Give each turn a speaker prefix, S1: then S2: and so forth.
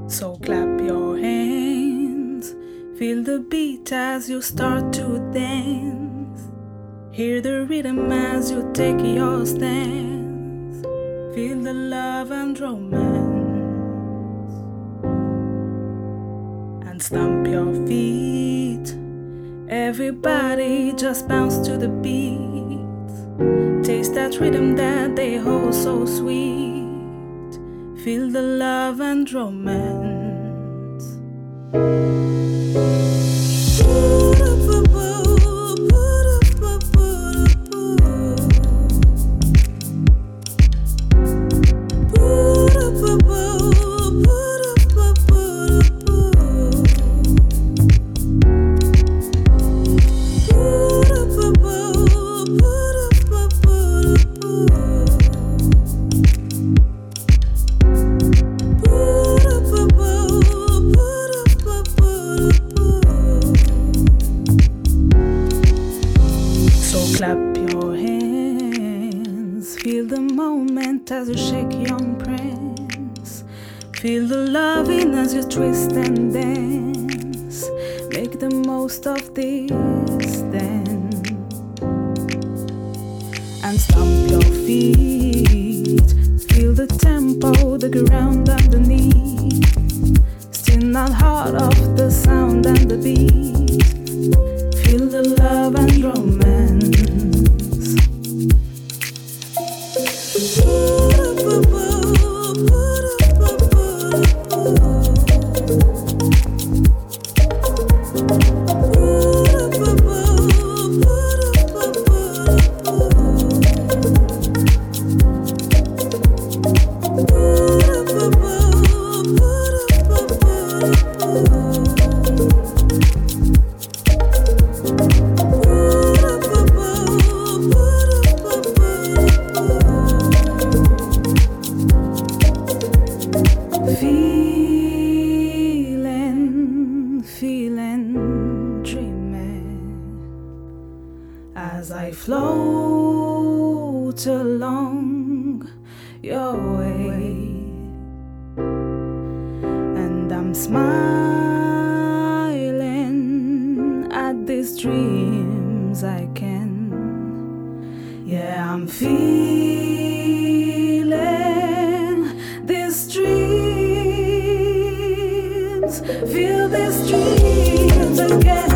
S1: So clap your hands, feel the beat as you start to dance. Hear the rhythm as you take your stance. Feel the love and romance. And stomp your feet. Everybody just bounce to the beat. Taste that rhythm that they hold so sweet. Feel the love and romance. Clap your hands, feel the moment as you shake young prince. Feel the loving as you twist and dance. Make the most of this then. And stomp your feet. Feel the tempo, the ground underneath. Still not hard off the sound and the beat. Feel the love and romance. Feeling, dreaming as I float along your way, and I'm smiling at these dreams I can. Yeah, I'm feeling these dreams. Feel these dreams again.